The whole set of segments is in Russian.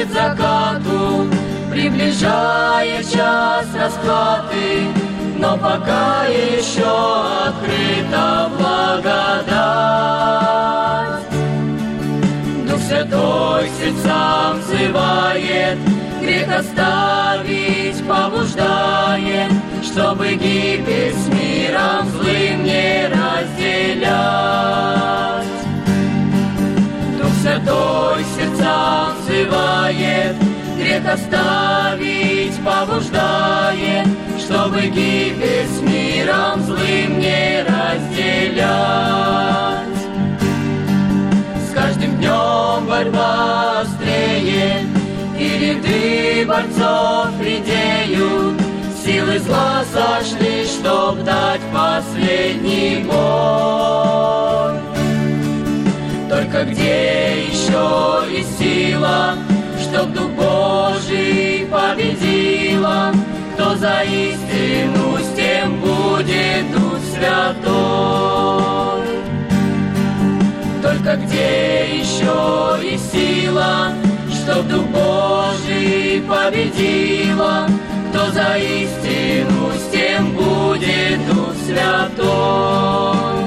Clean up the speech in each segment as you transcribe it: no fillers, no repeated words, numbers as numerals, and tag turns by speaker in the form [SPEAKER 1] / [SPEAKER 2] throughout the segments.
[SPEAKER 1] свет закату, приближая час расплаты, но пока еще открыта благодать. Дух Святой сердцам взывает, грех оставить побуждает, чтобы гибель с миром злым не разделять. Дух Святой сердцам взывает, грех оставить побуждает, чтобы гибель с миром злым не разделять. С каждым днем борьба острее, и ряды борцов редеют, силы зла сошли, чтоб дать последний бой. Только где еще есть сила, чтоб Дух Божий победила? Кто за истину, с тем будет Дух Святой. Только где еще есть сила, чтоб Дух Божий победила? Кто за истину, с тем будет Дух Святой.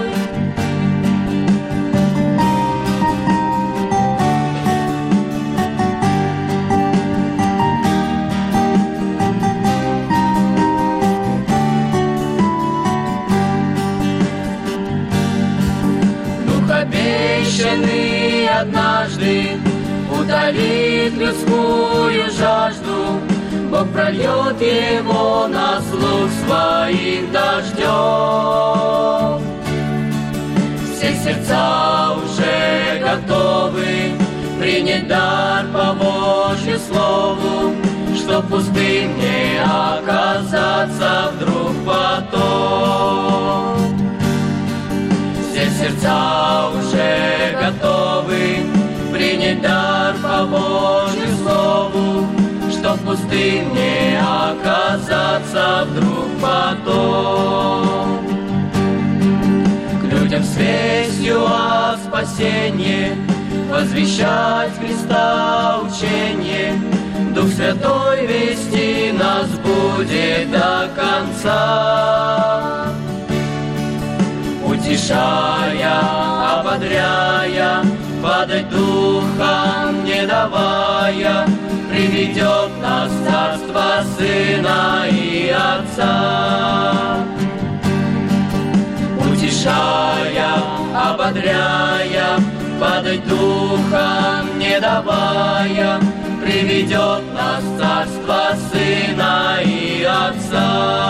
[SPEAKER 1] Обещанный однажды утолит людскую жажду, Бог прольет его на слух своих дождем. Все сердца уже готовы принять дар по Божью слову, чтоб пустым не оказаться вдруг потом. Все сердца уже готовы принять дар по Божью слову, чтоб пустым не оказаться вдруг потом. К людям с вестью о спасении возвещать Христа учение, Дух Святой вести нас будет до конца. Утешая, ободряя, падать духом не давая, приведет нас в царство Сына и Отца. Утешая, ободряя, падать духом не давая, приведет нас в царство Сына и Отца.